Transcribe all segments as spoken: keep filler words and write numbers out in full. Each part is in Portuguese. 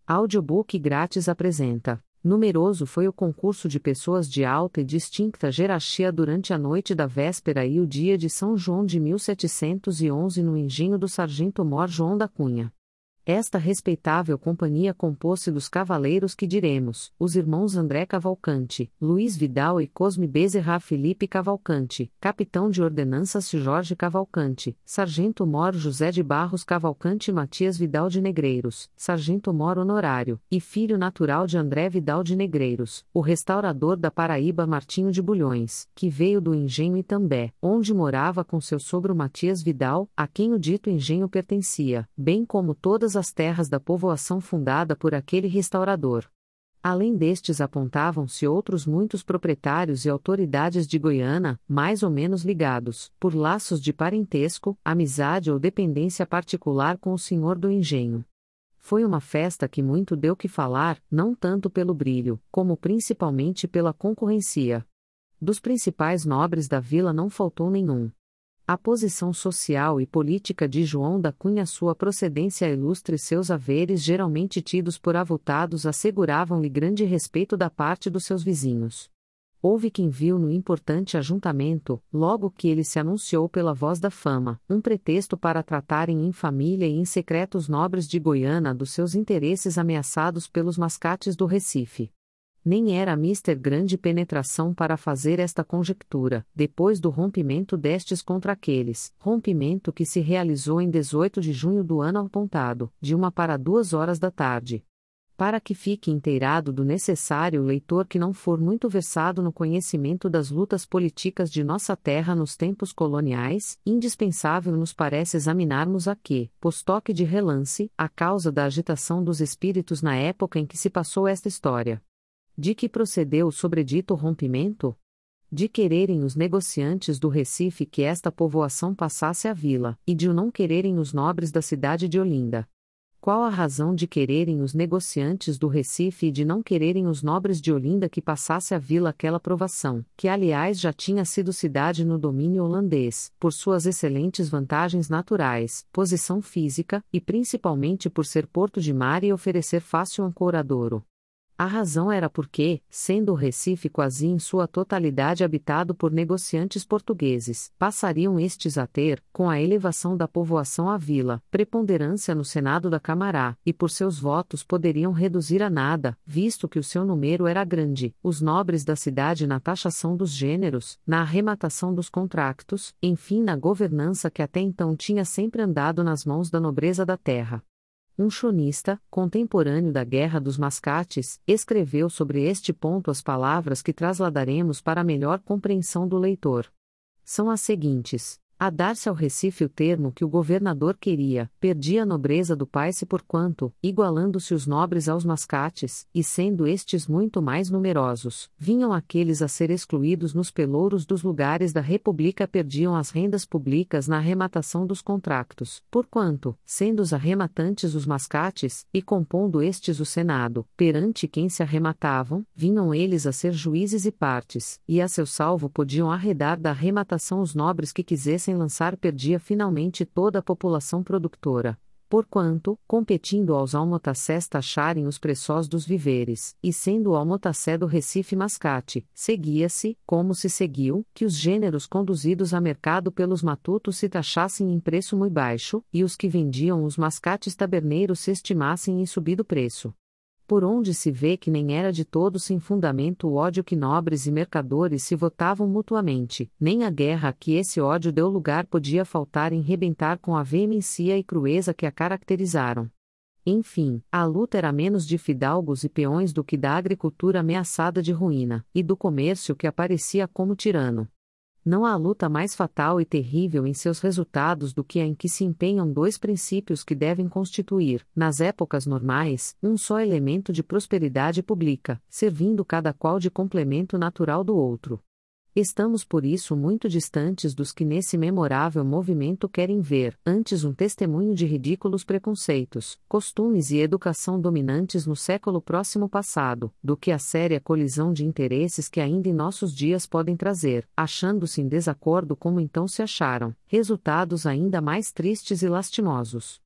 Audiobook grátis apresenta. Numeroso foi o concurso de pessoas de alta e distinta jerarquia durante a noite da véspera e o dia de São João de mil setecentos e onze no engenho do Sargento-Mor João da Cunha. Esta respeitável companhia compôs-se dos cavaleiros que diremos, os irmãos André Cavalcante, Luiz Vidal e Cosme Bezerra, Felipe Cavalcante, capitão de ordenanças Jorge Cavalcante, Sargento-Mor José de Barros Cavalcante e Matias Vidal de Negreiros, Sargento-Mor honorário, e filho natural de André Vidal de Negreiros, o restaurador da Paraíba Martinho de Bulhões, que veio do engenho Itambé, onde morava com seu sogro Matias Vidal, a quem o dito engenho pertencia, bem como todas as terras da povoação fundada por aquele restaurador. Além destes apontavam-se outros muitos proprietários e autoridades de Goiânia, mais ou menos ligados, por laços de parentesco, amizade ou dependência particular com o senhor do engenho. Foi uma festa que muito deu que falar, não tanto pelo brilho, como principalmente pela concorrência. Dos principais nobres da vila não faltou nenhum. A posição social e política de João da Cunha, sua procedência ilustre e seus haveres geralmente tidos por avultados asseguravam-lhe grande respeito da parte dos seus vizinhos. Houve quem viu no importante ajuntamento, logo que ele se anunciou pela voz da fama, um pretexto para tratarem em família e em secreto os nobres de Goiânia dos seus interesses ameaçados pelos mascates do Recife. Nem era mister grande penetração para fazer esta conjectura, depois do rompimento destes contra aqueles, rompimento que se realizou em dezoito de junho do ano apontado, de uma para duas horas da tarde. Para que fique inteirado do necessário o leitor que não for muito versado no conhecimento das lutas políticas de nossa terra nos tempos coloniais, indispensável nos parece examinarmos a que, postoque de relance, a causa da agitação dos espíritos na época em que se passou esta história. De que procedeu o sobredito rompimento? De quererem os negociantes do Recife que esta povoação passasse à vila, e de o não quererem os nobres da cidade de Olinda. Qual a razão de quererem os negociantes do Recife e de não quererem os nobres de Olinda que passasse à vila aquela provação, que aliás já tinha sido cidade no domínio holandês, por suas excelentes vantagens naturais, posição física, e principalmente por ser porto de mar e oferecer fácil ancoradouro? A razão era porque, sendo o Recife quase em sua totalidade habitado por negociantes portugueses, passariam estes a ter, com a elevação da povoação à vila, preponderância no Senado da Camará, e por seus votos poderiam reduzir a nada, visto que o seu número era grande, os nobres da cidade na taxação dos gêneros, na arrematação dos contractos, enfim na governança que até então tinha sempre andado nas mãos da nobreza da terra. Um chronista, contemporâneo da Guerra dos Mascates, escreveu sobre este ponto as palavras que trasladaremos para melhor compreensão do leitor. São as seguintes: a dar-se ao Recife o termo que o governador queria, perdia a nobreza do país porquanto, igualando-se os nobres aos mascates, e sendo estes muito mais numerosos, vinham aqueles a ser excluídos nos pelouros dos lugares da República, perdiam as rendas públicas na arrematação dos contractos, porquanto, sendo os arrematantes os mascates, e compondo estes o Senado, perante quem se arrematavam, vinham eles a ser juízes e partes, e a seu salvo podiam arredar da arrematação os nobres que quisessem lançar, perdia finalmente toda a população produtora. Porquanto, competindo aos almotassés taxarem os preços dos viveres, e sendo o almotassé do Recife mascate, seguia-se, como se seguiu, que os gêneros conduzidos a mercado pelos matutos se taxassem em preço muito baixo, e os que vendiam os mascates taberneiros se estimassem em subido preço. Por onde se vê que nem era de todo sem fundamento o ódio que nobres e mercadores se votavam mutuamente, nem a guerra a que esse ódio deu lugar podia faltar em rebentar com a veemência e crueza que a caracterizaram. Enfim, a luta era menos de fidalgos e peões do que da agricultura ameaçada de ruína, e do comércio que aparecia como tirano. Não há luta mais fatal e terrível em seus resultados do que a em que se empenham dois princípios que devem constituir, nas épocas normais, um só elemento de prosperidade pública, servindo cada qual de complemento natural do outro. Estamos por isso muito distantes dos que nesse memorável movimento querem ver, antes um testemunho de ridículos preconceitos, costumes e educação dominantes no século próximo passado, do que a séria colisão de interesses que ainda em nossos dias podem trazer, achando-se em desacordo como então se acharam, resultados ainda mais tristes e lastimosos.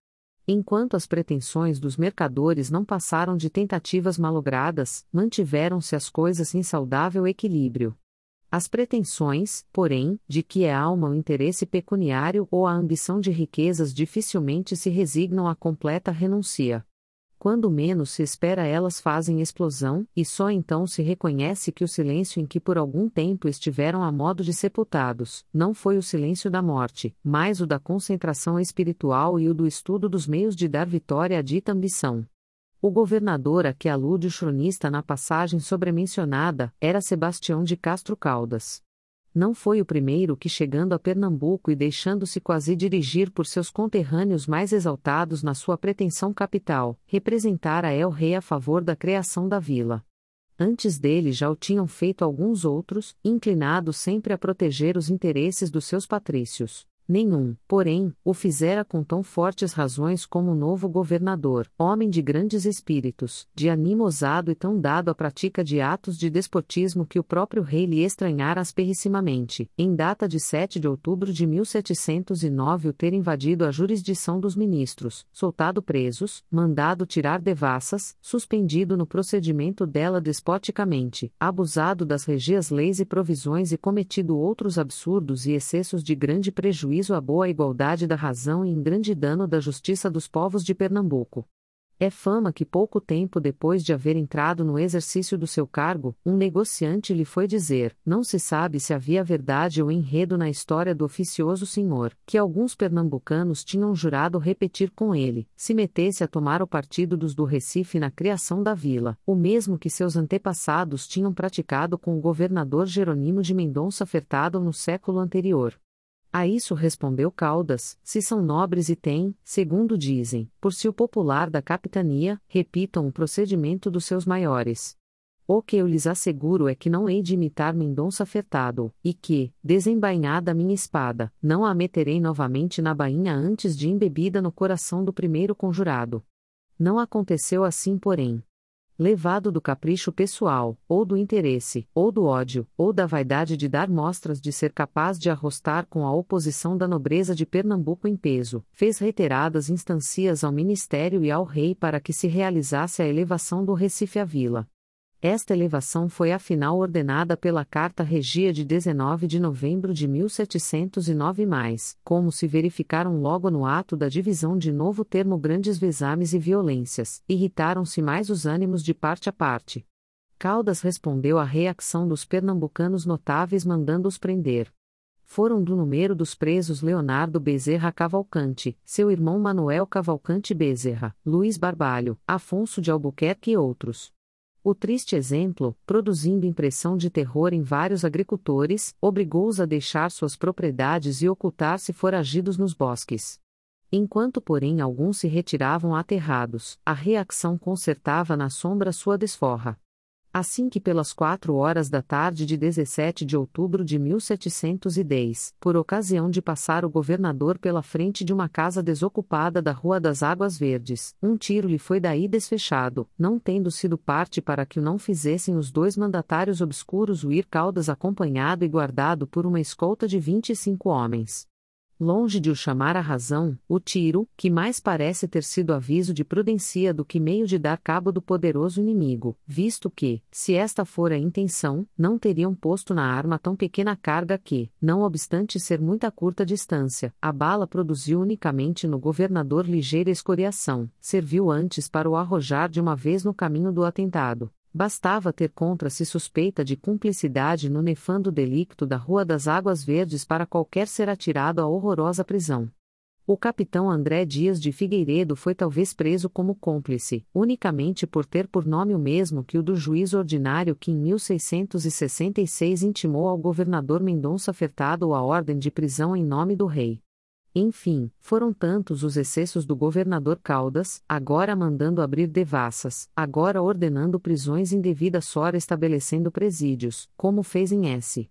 Enquanto as pretensões dos mercadores não passaram de tentativas malogradas, mantiveram-se as coisas em saudável equilíbrio. As pretensões, porém, de que é alma o interesse pecuniário ou a ambição de riquezas dificilmente se resignam à completa renúncia. Quando menos se espera, elas fazem explosão, e só então se reconhece que o silêncio em que por algum tempo estiveram a modo de sepultados, não foi o silêncio da morte, mas o da concentração espiritual e o do estudo dos meios de dar vitória à dita ambição. O governador a que alude o cronista na passagem sobremencionada era Sebastião de Castro Caldas. Não foi o primeiro que, chegando a Pernambuco e deixando-se quase dirigir por seus conterrâneos mais exaltados na sua pretensão capital, representara el-rei a favor da criação da vila. Antes dele já o tinham feito alguns outros, inclinados sempre a proteger os interesses dos seus patrícios. Nenhum, porém, o fizera com tão fortes razões como o novo governador, homem de grandes espíritos, de ânimo ousado e tão dado à prática de atos de despotismo que o próprio rei lhe estranhara asperrissimamente, em data de sete de outubro de mil setecentos e nove o ter invadido a jurisdição dos ministros, soltado presos, mandado tirar devassas, suspendido no procedimento dela despoticamente, abusado das regias leis e provisões e cometido outros absurdos e excessos de grande prejuízo à boa igualdade da razão e em grande dano da justiça dos povos de Pernambuco. É fama que pouco tempo depois de haver entrado no exercício do seu cargo, um negociante lhe foi dizer, não se sabe se havia verdade ou enredo na história do oficioso senhor, que alguns pernambucanos tinham jurado repetir com ele, se metesse a tomar o partido dos do Recife na criação da vila, o mesmo que seus antepassados tinham praticado com o governador Jerônimo de Mendonça Furtado no século anterior. A isso respondeu Caldas, se são nobres e têm, segundo dizem, por si o popular da capitania, repitam o procedimento dos seus maiores. O que eu lhes asseguro é que não hei de imitar Mendonça Furtado, e que, desembainhada minha espada, não a meterei novamente na bainha antes de embebida no coração do primeiro conjurado. Não aconteceu assim, porém. Levado do capricho pessoal, ou do interesse, ou do ódio, ou da vaidade de dar mostras de ser capaz de arrostar com a oposição da nobreza de Pernambuco em peso, fez reiteradas instancias ao ministério e ao rei para que se realizasse a elevação do Recife à vila. Esta elevação foi afinal ordenada pela Carta Regia de dezenove de novembro de mil setecentos e nove mais, como se verificaram logo no ato da divisão de novo termo grandes vezames e violências, irritaram-se mais os ânimos de parte a parte. Caldas respondeu à reacção dos pernambucanos notáveis mandando-os prender. Foram do número dos presos Leonardo Bezerra Cavalcante, seu irmão Manuel Cavalcante Bezerra, Luiz Barbalho, Afonso de Albuquerque e outros. O triste exemplo, produzindo impressão de terror em vários agricultores, obrigou-os a deixar suas propriedades e ocultar-se foragidos nos bosques. Enquanto, porém, alguns se retiravam aterrados, a reacção consertava na sombra sua desforra. Assim que pelas quatro horas da tarde de dezessete de outubro de mil setecentos e dez, por ocasião de passar o governador pela frente de uma casa desocupada da Rua das Águas Verdes, um tiro lhe foi daí desfechado, não tendo sido parte para que o não fizessem os dois mandatários obscuros o ir Caldas acompanhado e guardado por uma escolta de vinte e cinco homens. Longe de o chamar à razão, o tiro, que mais parece ter sido aviso de prudência do que meio de dar cabo do poderoso inimigo, visto que, se esta fora a intenção, não teriam posto na arma tão pequena carga que, não obstante ser muita curta distância, a bala produziu unicamente no governador ligeira escoriação, serviu antes para o arrojar de uma vez no caminho do atentado. Bastava ter contra si suspeita de cumplicidade no nefando delicto da Rua das Águas Verdes para qualquer ser atirado à horrorosa prisão. O capitão André Dias de Figueiredo foi talvez preso como cúmplice, unicamente por ter por nome o mesmo que o do juiz ordinário que em mil seiscentos e sessenta e seis intimou ao governador Mendonça Furtado a ordem de prisão em nome do rei. Enfim, foram tantos os excessos do governador Caldas, agora mandando abrir devassas, agora ordenando prisões indevidas, ora estabelecendo presídios, como fez em S.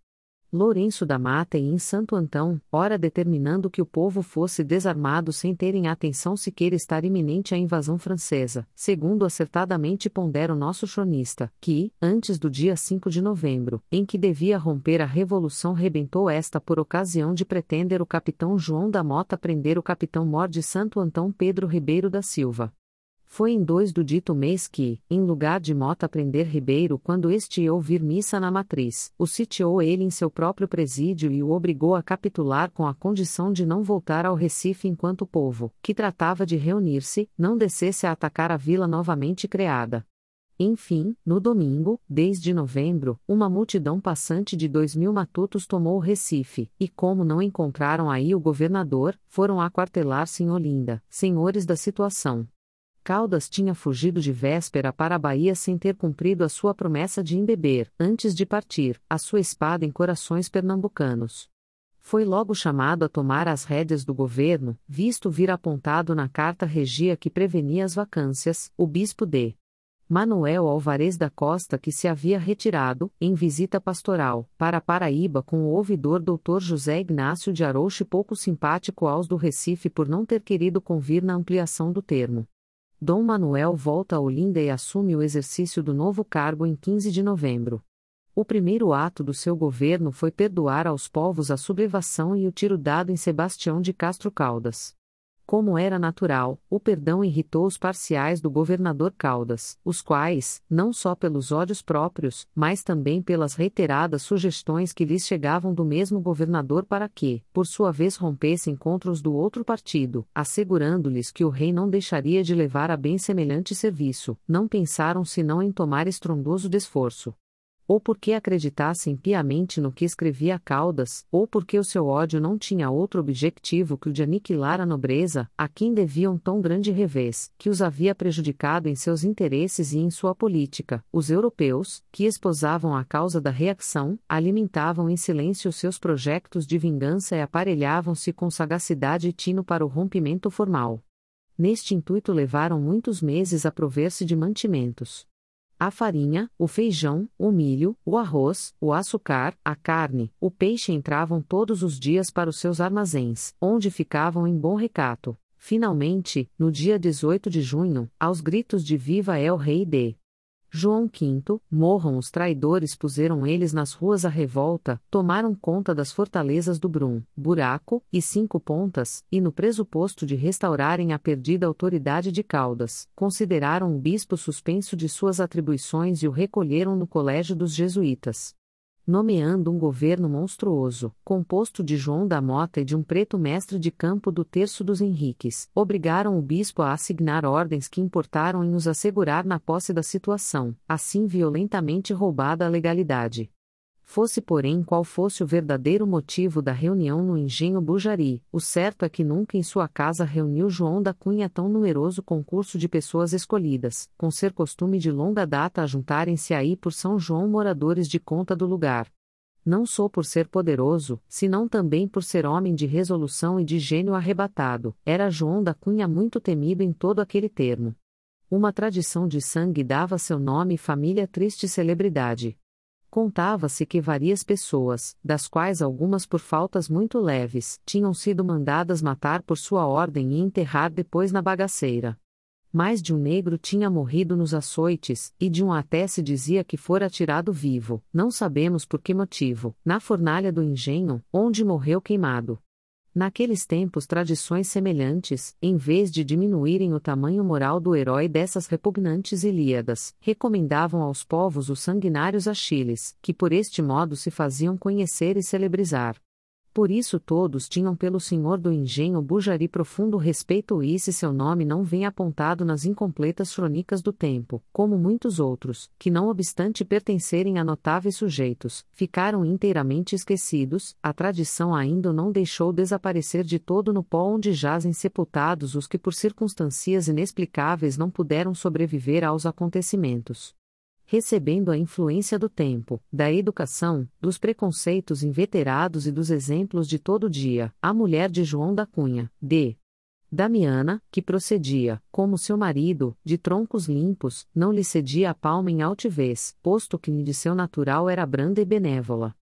Lourenço da Mata e em Santo Antão, ora determinando que o povo fosse desarmado sem terem atenção sequer estar iminente a invasão francesa, segundo acertadamente pondera o nosso cronista, que, antes do dia cinco de novembro, em que devia romper a revolução, rebentou esta por ocasião de pretender o capitão João da Mota prender o capitão mor de Santo Antão Pedro Ribeiro da Silva. Foi em dois do dito mês que, em lugar de Mota prender Ribeiro quando este ia ouvir missa na matriz, o sitiou ele em seu próprio presídio e o obrigou a capitular com a condição de não voltar ao Recife enquanto o povo, que tratava de reunir-se, não descesse a atacar a vila novamente criada. Enfim, no domingo, dez de novembro, uma multidão passante de dois mil matutos tomou o Recife, e como não encontraram aí o governador, foram aquartelar-se em Olinda, senhores da situação. Caldas tinha fugido de véspera para a Bahia sem ter cumprido a sua promessa de embeber, antes de partir, a sua espada em corações pernambucanos. Foi logo chamado a tomar as rédeas do governo, visto vir apontado na carta regia que prevenia as vacâncias, o bispo de Manuel Alvarez da Costa, que se havia retirado, em visita pastoral, para Paraíba com o ouvidor doutor José Ignácio de Arouche, pouco simpático aos do Recife por não ter querido convir na ampliação do termo. Dom Manuel volta a Olinda e assume o exercício do novo cargo em quinze de novembro. O primeiro ato do seu governo foi perdoar aos povos a sublevação e o tiro dado em Sebastião de Castro Caldas. Como era natural, o perdão irritou os parciais do governador Caldas, os quais, não só pelos ódios próprios, mas também pelas reiteradas sugestões que lhes chegavam do mesmo governador para que, por sua vez, rompessem contra os do outro partido, assegurando-lhes que o rei não deixaria de levar a bem semelhante serviço, não pensaram senão em tomar estrondoso desforço. Ou porque acreditassem piamente no que escrevia Caldas, ou porque o seu ódio não tinha outro objetivo que o de aniquilar a nobreza, a quem deviam tão grande revés, que os havia prejudicado em seus interesses e em sua política. Os europeus, que esposavam a causa da reacção, alimentavam em silêncio seus projetos de vingança e aparelhavam-se com sagacidade e tino para o rompimento formal. Neste intuito levaram muitos meses a prover-se de mantimentos. A farinha, o feijão, o milho, o arroz, o açúcar, a carne, o peixe entravam todos os dias para os seus armazéns, onde ficavam em bom recato. Finalmente, no dia dezoito de junho, aos gritos de Viva é o Rei de João quinto, morram os traidores, puseram eles nas ruas a revolta, tomaram conta das fortalezas do Brum, Buraco e Cinco Pontas, e no pressuposto de restaurarem a perdida autoridade de Caldas, consideraram o bispo suspenso de suas atribuições e o recolheram no colégio dos jesuítas. Nomeando um governo monstruoso, composto de João da Mota e de um preto mestre de campo do Terço dos Henriques, obrigaram o bispo a assignar ordens que importaram em os assegurar na posse da situação, assim violentamente roubada a legalidade. Fosse porém qual fosse o verdadeiro motivo da reunião no engenho Bujari, o certo é que nunca em sua casa reuniu João da Cunha tão numeroso concurso de pessoas escolhidas, com ser costume de longa data ajuntarem-se aí por São João moradores de conta do lugar. Não só por ser poderoso, senão também por ser homem de resolução e de gênio arrebatado, era João da Cunha muito temido em todo aquele termo. Uma tradição de sangue dava seu nome e família triste celebridade. Contava-se que várias pessoas, das quais algumas por faltas muito leves, tinham sido mandadas matar por sua ordem e enterrar depois na bagaceira. Mais de um negro tinha morrido nos açoites, e de um até se dizia que fora atirado vivo, não sabemos por que motivo, na fornalha do engenho, onde morreu queimado. Naqueles tempos, tradições semelhantes, em vez de diminuírem o tamanho moral do herói dessas repugnantes Ilíadas, recomendavam aos povos os sanguinários Achiles, que por este modo se faziam conhecer e celebrizar. Por isso todos tinham pelo senhor do engenho Bujari profundo respeito, e se seu nome não vem apontado nas incompletas crônicas do tempo, como muitos outros, que não obstante pertencerem a notáveis sujeitos, ficaram inteiramente esquecidos, a tradição ainda não deixou desaparecer de todo no pó onde jazem sepultados os que por circunstâncias inexplicáveis não puderam sobreviver aos acontecimentos. Recebendo a influência do tempo, da educação, dos preconceitos inveterados e dos exemplos de todo dia, a mulher de João da Cunha, de Damiana, que procedia, como seu marido, de troncos limpos, não lhe cedia a palma em altivez, posto que de seu natural era branda e benévola.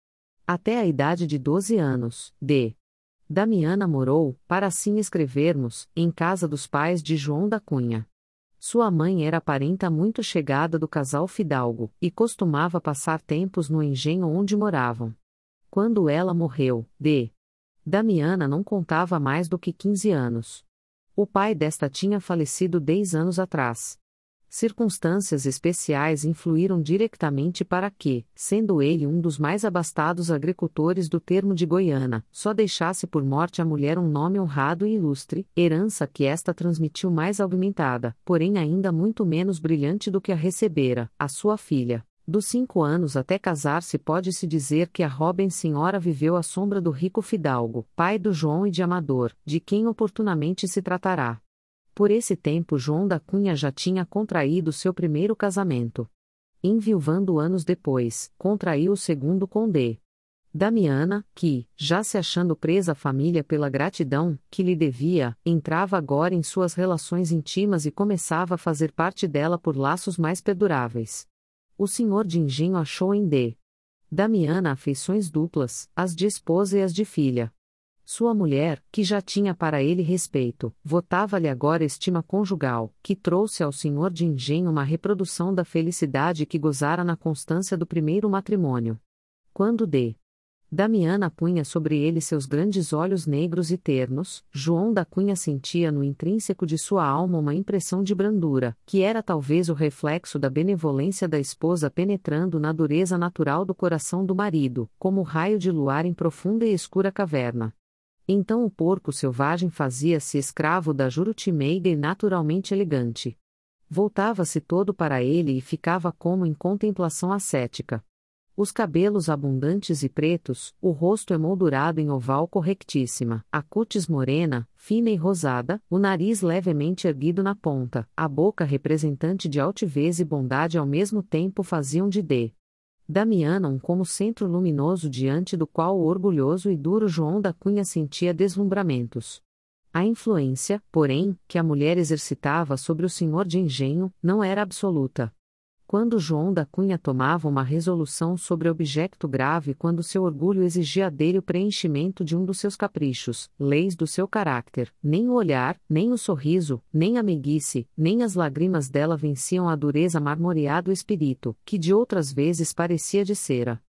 até a idade de doze anos, D. Damiana morou, para assim escrevermos, em casa dos pais de João da Cunha. Sua mãe era parenta muito chegada do casal Fidalgo, e costumava passar tempos no engenho onde moravam. Quando ela morreu, D. Damiana não contava mais do que quinze anos. O pai desta tinha falecido dez anos atrás. Circunstâncias especiais influíram diretamente para que, sendo ele um dos mais abastados agricultores do termo de Goiânia, só deixasse por morte à mulher um nome honrado e ilustre, herança que esta transmitiu mais aumentada, porém ainda muito menos brilhante do que a recebera, a sua filha. Dos cinco anos até casar-se pode-se dizer que a Robin Senhora viveu à sombra do rico Fidalgo, pai do João e de Amador, de quem oportunamente se tratará. Por esse tempo João da Cunha já tinha contraído seu primeiro casamento. Enviuvando anos depois, contraiu o segundo com D. Damiana, que, já se achando presa à família pela gratidão que lhe devia, entrava agora em suas relações íntimas e começava a fazer parte dela por laços mais perduráveis. O senhor de engenho achou em D. Damiana afeições duplas, as de esposa e as de filha. Sua mulher, que já tinha para ele respeito, votava-lhe agora estima conjugal, que trouxe ao senhor de engenho uma reprodução da felicidade que gozara na constância do primeiro matrimônio. Quando D. Damiana punha sobre ele seus grandes olhos negros e ternos, João da Cunha sentia no intrínseco de sua alma uma impressão de brandura, que era talvez o reflexo da benevolência da esposa penetrando na dureza natural do coração do marido, como raio de luar em profunda e escura caverna. Então o porco selvagem fazia-se escravo da juruti meiga e naturalmente elegante. Voltava-se todo para ele e ficava como em contemplação ascética. Os cabelos abundantes e pretos, o rosto emoldurado em oval correctíssima, a cútis morena, fina e rosada, o nariz levemente erguido na ponta, a boca representante de altivez e bondade ao mesmo tempo faziam de D. Damiana um como centro luminoso diante do qual o orgulhoso e duro João da Cunha sentia deslumbramentos. A influência, porém, que a mulher exercitava sobre o senhor de engenho, não era absoluta. Quando João da Cunha tomava uma resolução sobre objeto grave, quando seu orgulho exigia dele o preenchimento de um dos seus caprichos, leis do seu caráter, nem o olhar, nem o sorriso, nem a meiguice, nem as lágrimas dela venciam a dureza marmoreada do espírito, que de outras vezes parecia de cera.